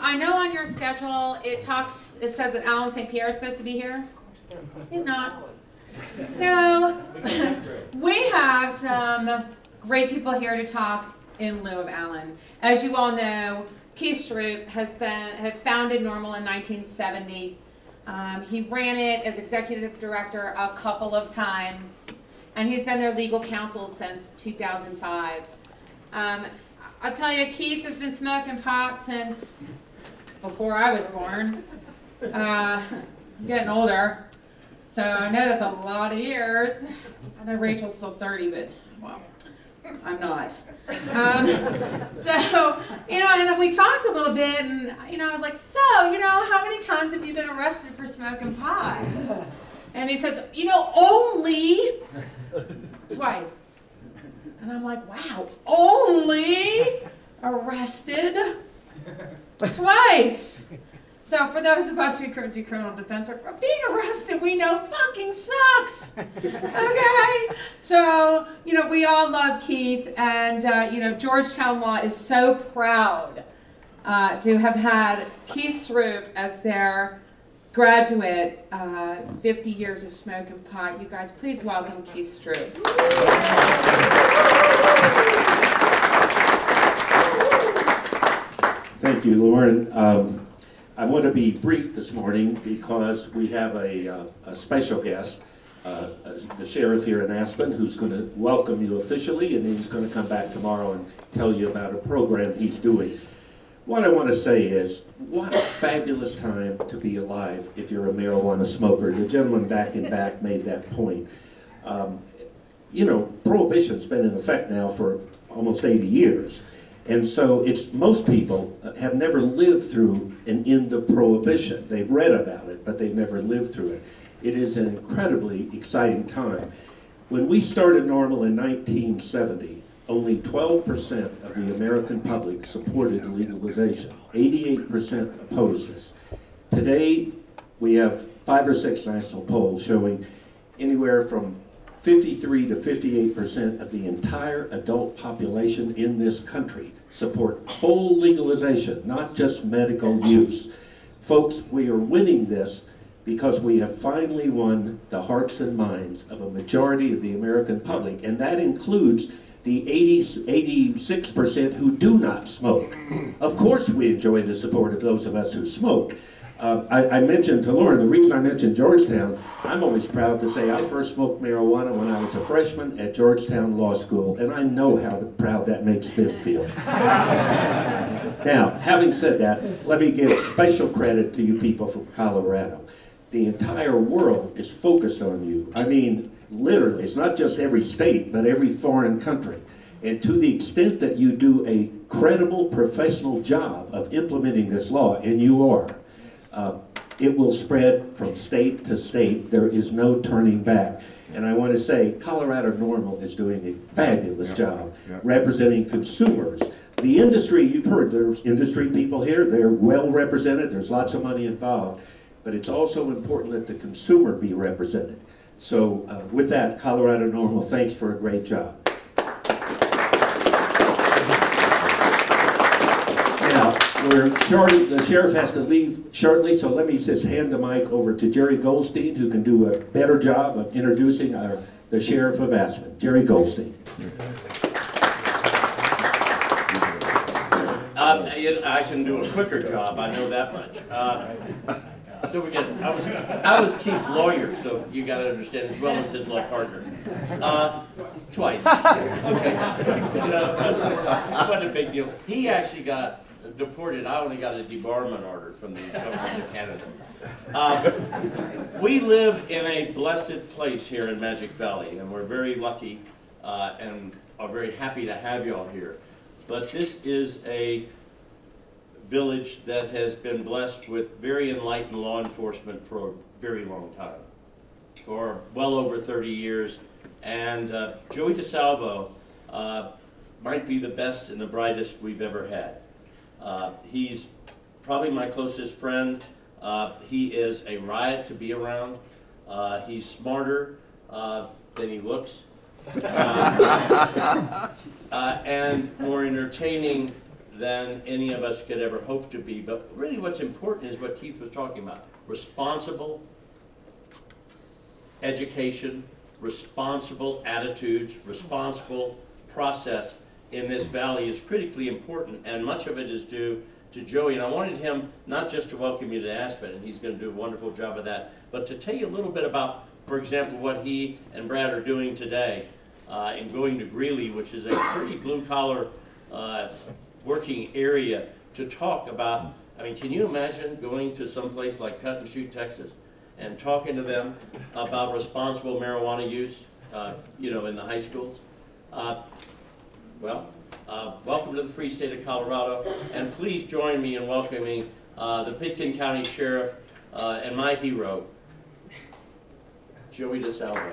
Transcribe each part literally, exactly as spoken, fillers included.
I know on your schedule it talks. It says that Alan Saint Pierre is supposed to be here. He's not. So we have some great people here to talk in lieu of Alan. As you all know, Keith Stroup has been had founded Normal in nineteen seventy. Um, he ran it as executive director a couple of times, and he's been their legal counsel since two thousand five. Um, I'll tell you, Keith has been smoking pot since before I was born. Uh, I'm getting older, so I know that's a lot of years. I know Rachel's still thirty, but well, I'm not. Um, so, you know, and then we talked a little bit, and, you know, I was like, so, you know, how many times have you been arrested for smoking pot? And he says, you know, only twice. And I'm like, wow, only arrested twice. So for those of us who do criminal defense work, being arrested, we know fucking sucks. Okay? So, you know, we all love Keith, and, uh, you know, Georgetown Law is so proud uh, to have had Keith Stroup as their graduate, uh, fifty years of smoking pot. You guys, please welcome Keith Stroup. Thank you, Lauren. Um, I want to be brief this morning because we have a, uh, a special guest, uh, the sheriff here in Aspen, who's going to welcome you officially, and he's going to come back tomorrow and tell you about a program he's doing. What I want to say is, what a fabulous time to be alive if you're a marijuana smoker. The gentleman back in back made that point. Um, you know, prohibition's been in effect now for almost eighty years. And so it's most people have never lived through an end of prohibition. They've read about it, but they've never lived through it. It is an incredibly exciting time. When we started Normal in nineteen seventy, only twelve percent of the American public supported legalization. eighty-eight percent opposed us. Today, we have five or six national polls showing anywhere from fifty-three to fifty-eight percent of the entire adult population in this country support full legalization, not just medical use. Folks, we are winning this because we have finally won the hearts and minds of a majority of the American public, and that includes the eighty, eighty-six percent who do not smoke. Of course we enjoy the support of those of us who smoke. Uh, I, I mentioned to Lauren, the reason I mentioned Georgetown, I'm always proud to say I first smoked marijuana when I was a freshman at Georgetown Law School, and I know how proud that makes them feel. Now, having said that, let me give special credit to you people from Colorado. The entire world is focused on you. I mean, literally, it's not just every state, but every foreign country. And to the extent that you do a credible professional job of implementing this law, and you are, Uh, it will spread from state to state. There is no turning back. And I want to say Colorado Normal is doing a fabulous yep. job yep. representing consumers. The industry, you've heard there's industry people here, they're well represented, there's lots of money involved, but it's also important that the consumer be represented. So uh, with that, Colorado Normal, thanks for a great job. We're shortly, the sheriff has to leave shortly, so let me just hand the mic over to Jerry Goldstein, who can do a better job of introducing our, the sheriff of Aspen. Jerry Goldstein. Uh, I can do a quicker job, I know that much. Uh, don't forget, I was, I was Keith's lawyer, so you got to understand, as well as his law partner. Uh, twice. Okay. You know, uh, what a big deal. He actually got deported. I only got a debarment order from the government of Canada. Uh, we live in a blessed place here in Magic Valley, and we're very lucky uh, and are very happy to have you all here. But this is a village that has been blessed with very enlightened law enforcement for a very long time, for well over thirty years. And uh, Joey DeSalvo uh, might be the best and the brightest we've ever had. Uh, he's probably my closest friend. Uh, he is a riot to be around. Uh, he's smarter uh, than he looks, uh, uh, and more entertaining than any of us could ever hope to be. But really what's important is what Keith was talking about. Responsible education, responsible attitudes, responsible process in this valley is critically important, and much of it is due to Joey. And I wanted him not just to welcome you to Aspen, and he's going to do a wonderful job of that, but to tell you a little bit about, for example, what he and Brad are doing today uh, in going to Greeley, which is a pretty blue-collar uh, working area, to talk about, I mean, can you imagine going to some place like Cut and Shoot, Texas, and talking to them about responsible marijuana use, uh, you know, in the high schools? Uh, well, uh, welcome to the free state of Colorado, and please join me in welcoming uh, the Pitkin County Sheriff uh, and my hero, Joey DeSalvo.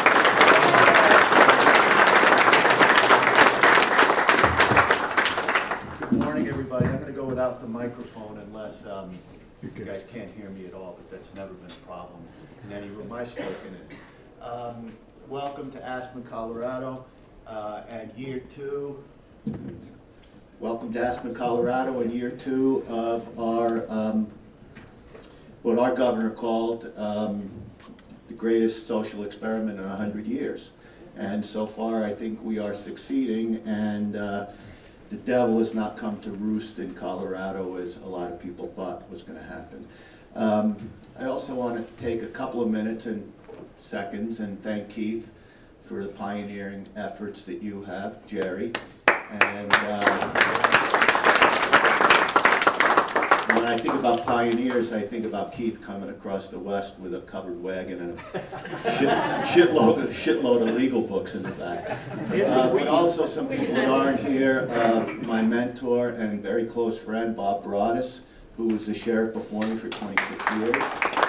Good morning, everybody. I'm going to go without the microphone unless um, you guys can't hear me at all, but that's never been a problem in any room I've spoken in. Um, welcome to Aspen, Colorado, uh, and year two. Welcome to Aspen, Colorado, and year two of our um, what our governor called um, the greatest social experiment in a hundred years. And so far, I think we are succeeding, and uh, the devil has not come to roost in Colorado as a lot of people thought was going to happen. Um, I also want to take a couple of minutes and seconds and thank Keith for the pioneering efforts that you have, Jerry. And uh, when I think about pioneers, I think about Keith coming across the West with a covered wagon and a shit, shitload, of, shitload of legal books in the back. Uh, but also some people that aren't here, uh, my mentor and very close friend, Bob Broadus, who was the sheriff before me for twenty-six years.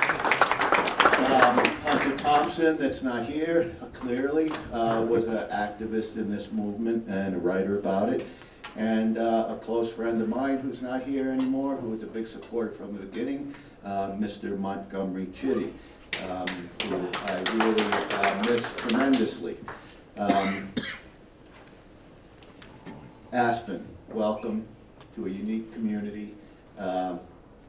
Um, Hunter Thompson, that's not here, clearly, uh, was an activist in this movement and a writer about it. And uh, a close friend of mine who's not here anymore, who was a big supporter from the beginning, uh, Mister Montgomery Chitty, um, who I really uh, miss tremendously. Um, Aspen, welcome to a unique community. Um,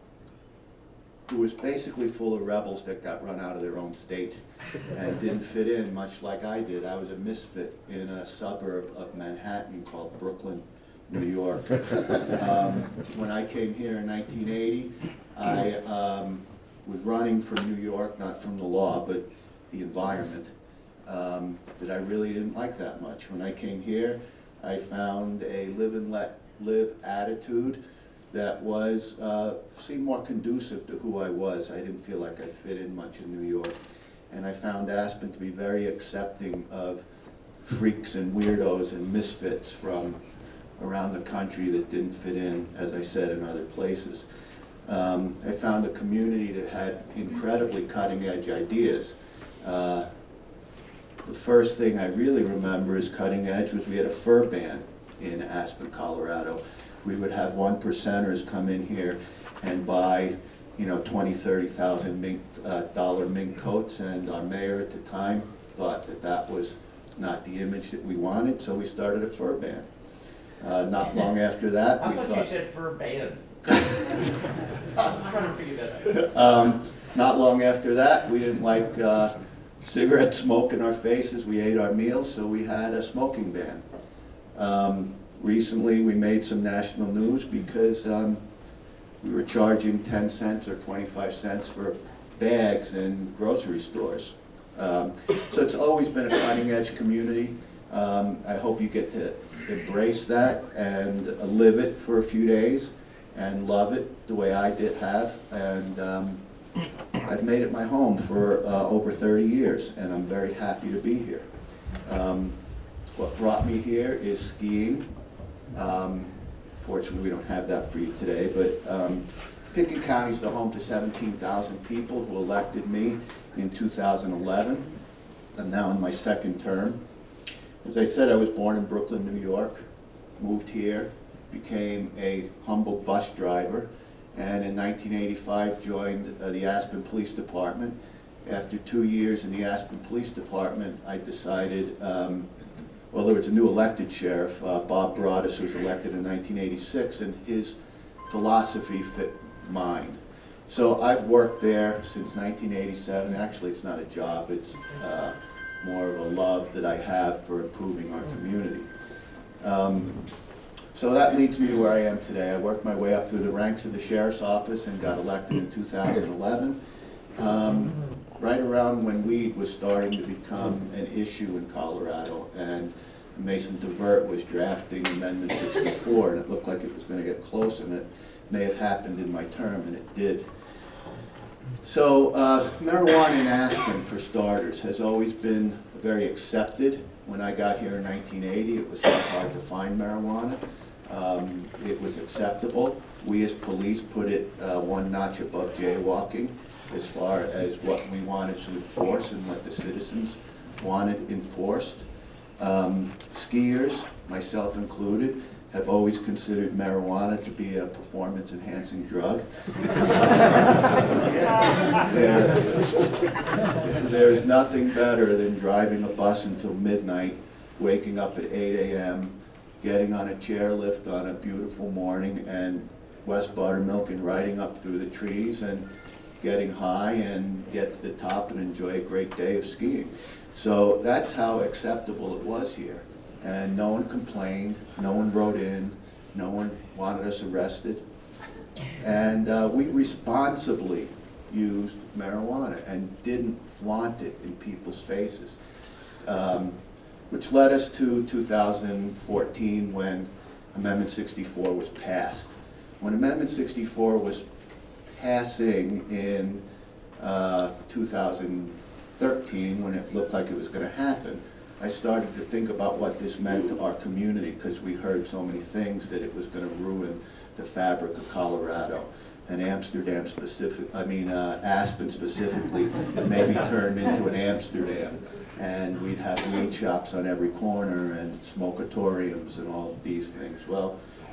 who was basically full of rebels that got run out of their own state and didn't fit in much like I did. I was a misfit in a suburb of Manhattan called Brooklyn, New York. Um, when I came here in nineteen eighty, I um, was running from New York, not from the law, but the environment, um, that I really didn't like that much. When I came here, I found a live and let live attitude that was, uh, seemed more conducive to who I was. I didn't feel like I fit in much in New York. And I found Aspen to be very accepting of freaks and weirdos and misfits from around the country that didn't fit in, as I said, in other places. Um, I found a community that had incredibly cutting edge ideas. Uh, the first thing I really remember as cutting edge was we had a fur ban in Aspen, Colorado. We would have one percenters come in here and buy, you know, twenty, thirty thousand mink, uh, dollar mink coats, and our mayor at the time thought that that was not the image that we wanted, so we started a fur ban. Uh, not long after that, I we thought thought, you said fur ban. I'm trying to figure that out. um, not long after that, we didn't like uh, cigarette smoke in our faces. We ate our meals, so we had a smoking ban. Um, Recently, we made some national news because um, we were charging ten cents or twenty-five cents for bags in grocery stores. Um, so it's always been a cutting-edge community. Um, I hope you get to embrace that and uh, live it for a few days and love it the way I did have. And um, I've made it my home for uh, over thirty years, and I'm very happy to be here. Um, what brought me here is skiing. Um, fortunately, we don't have that for you today, but um, Pitkin County is the home to seventeen thousand people who elected me in two thousand eleven. I'm now in my second term. As I said, I was born in Brooklyn, New York, moved here, became a humble bus driver, and in nineteen eighty-five joined uh, the Aspen Police Department. After two years in the Aspen Police Department, I decided um, well, there was a new elected sheriff, uh, Bob Broadus, who was elected in nineteen eighty-six, and his philosophy fit mine. So I've worked there since nineteen eighty-seven. Actually, it's not a job, it's uh, more of a love that I have for improving our community. Um, so that leads me to where I am today. I worked my way up through the ranks of the sheriff's office and got elected in two thousand eleven. Um, right around when weed was starting to become an issue in Colorado, and Mason DeVert was drafting Amendment sixty-four, and it looked like it was going to get close, and it may have happened in my term, and it did. So uh, marijuana in Aspen, for starters, has always been very accepted. When I got here in nineteen eighty, it was not hard to find marijuana. Um, it was acceptable. We as police put it uh, one notch above jaywalking as far as what we wanted to enforce and what the citizens wanted enforced. Um, skiers, myself included, have always considered marijuana to be a performance-enhancing drug. there, there's nothing better than driving a bus until midnight, waking up at eight A M, getting on a chairlift on a beautiful morning, and West Buttermilk, and riding up through the trees and getting high and get to the top and enjoy a great day of skiing. So that's how acceptable it was here. And no one complained, no one wrote in, no one wanted us arrested. And uh, we responsibly used marijuana and didn't flaunt it in people's faces. Um, which led us to two thousand fourteen, when Amendment sixty-four was passed. When Amendment sixty-four was passing in uh, two thousand thirteen, when it looked like it was going to happen, I started to think about what this meant to our community, because we heard so many things that it was going to ruin the fabric of Colorado. And Amsterdam specific, I mean uh, Aspen specifically, may be turned into an Amsterdam. And we'd have weed shops on every corner and smokatoriums and all of these things. Well,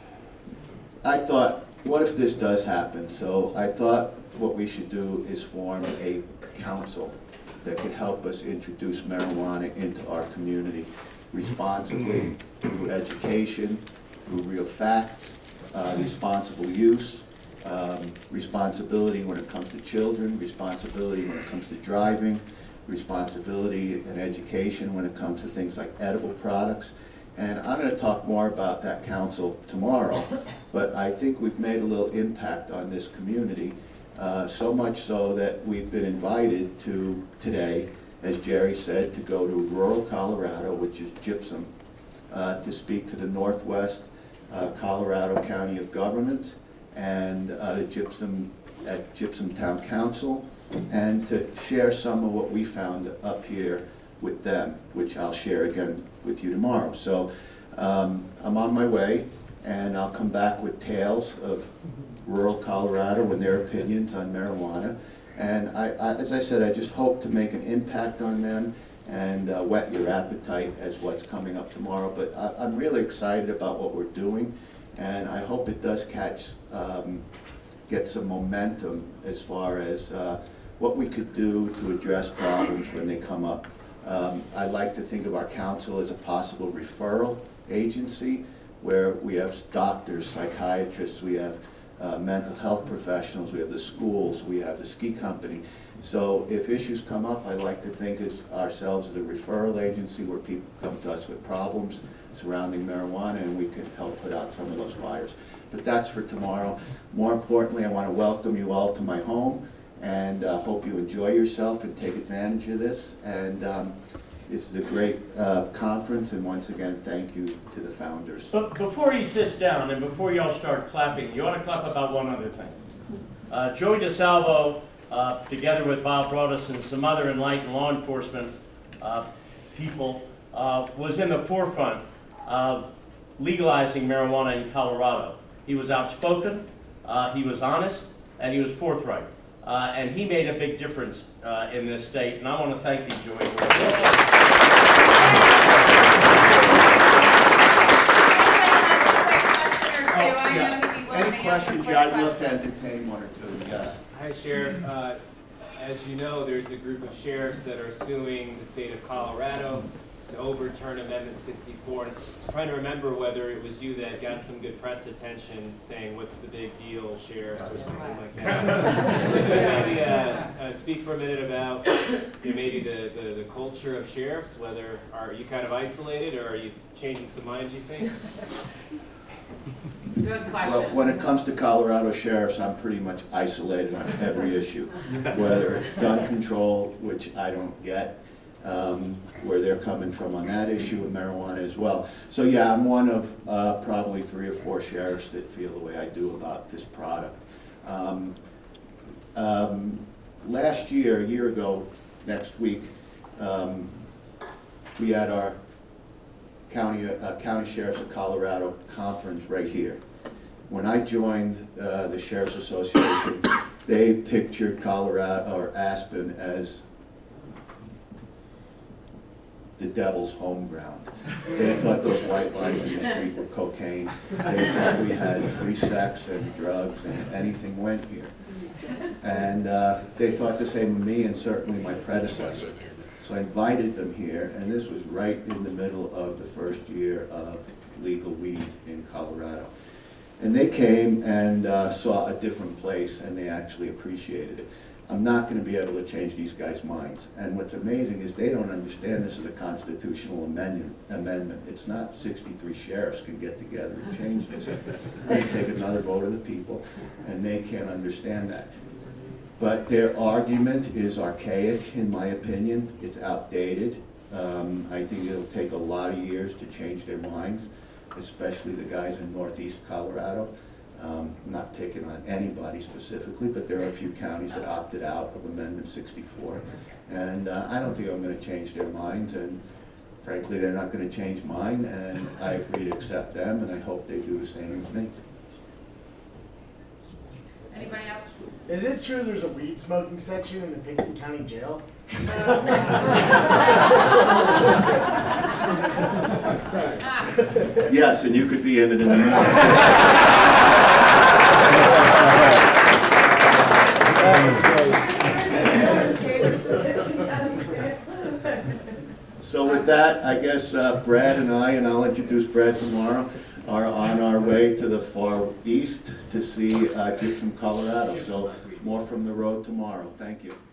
I thought, what if this does happen? So I thought what we should do is form a council that could help us introduce marijuana into our community responsibly, through education, through real facts, uh, responsible use, um, responsibility when it comes to children, responsibility when it comes to driving, responsibility and education when it comes to things like edible products. And I'm going to talk more about that council tomorrow, but I think we've made a little impact on this community, uh, so much so that we've been invited to today, as Jerry said, to go to rural Colorado, which is Gypsum, uh, to speak to the Northwest uh, Colorado County of Government and uh, the Gypsum, at Gypsum Town Council, and to share some of what we found up here with them, which I'll share again with you tomorrow. So um, I'm on my way, and I'll come back with tales of rural Colorado and their opinions on marijuana. And I, I, as I said, I just hope to make an impact on them and uh, whet your appetite as what's coming up tomorrow. But I, I'm really excited about what we're doing, and I hope it does catch, um, get some momentum as far as uh, what we could do to address problems when they come up. Um, I like to think of our council as a possible referral agency, where we have doctors, psychiatrists, we have uh, mental health professionals, we have the schools, we have the ski company. So if issues come up, I like to think of ourselves as a referral agency where people come to us with problems surrounding marijuana, and we can help put out some of those fires. But that's for tomorrow. More importantly, I want to welcome you all to my home, and uh, hope you enjoy yourself and take advantage of this. And um, this is a great uh, conference, and once again, thank you to the founders. But before he sits down and before y'all start clapping, you ought to clap about one other thing. Uh, Joey DeSalvo, uh, together with Bob Broadus and some other enlightened law enforcement uh, people, uh, was in the forefront of legalizing marijuana in Colorado. He was outspoken, uh, he was honest, and he was forthright. Uh, and he made a big difference uh, in this state, and I want to thank you, Joey. Oh, yeah. Any questions? Yeah, I'd love to entertain one or two. Yes. Hi, Sheriff. Uh, as you know, there's a group of sheriffs that are suing the state of Colorado to overturn Amendment sixty-four. And I was trying to remember whether it was you that got some good press attention saying, "What's the big deal, sheriffs," or something like that. So maybe uh, uh, speak for a minute about you know, maybe the, the, the culture of sheriffs, whether are you kind of isolated or are you changing some minds, you think? Good question. Well, when it comes to Colorado sheriffs, I'm pretty much isolated on every issue, whether it's gun control, which I don't get, um, where they're coming from on that issue of marijuana as well. So yeah, I'm one of uh, probably three or four sheriffs that feel the way I do about this product. Um, um, last year, a year ago, next week, um, we had our County, uh, County Sheriffs of Colorado conference right here. When I joined uh, the Sheriff's Association, they pictured Colorado, or Aspen, as the devil's home ground. They thought those white lines in the street were cocaine. They thought we had free sex and drugs and anything went here. And uh, they thought the same of me and certainly my predecessor. So I invited them here, and this was right in the middle of the first year of legal weed in Colorado. And they came and uh, saw a different place, and they actually appreciated it. I'm not going to be able to change these guys' minds. And what's amazing is they don't understand this is a constitutional amendment. amendment. It's not sixty-three sheriffs can get together and change this. They take another vote of the people, and they can't understand that. But their argument is archaic, in my opinion. It's outdated. Um, I think it'll take a lot of years to change their minds, especially the guys in northeast Colorado. Um, I'm not picking on anybody specifically, but there are a few counties that opted out of Amendment sixty-four. And uh, I don't think I'm going to change their minds, and frankly, they're not going to change mine, and I agree to accept them, and I hope they do the same with me. Anybody else? Is it true there's a weed smoking section in the Pickett County Jail? Yes, and you could be in it in the morning. So with that, I guess uh, Brad and I, and I'll introduce Brad tomorrow, are on our way to the far east to see uh, Gypsum, Colorado. So more from the road tomorrow. Thank you.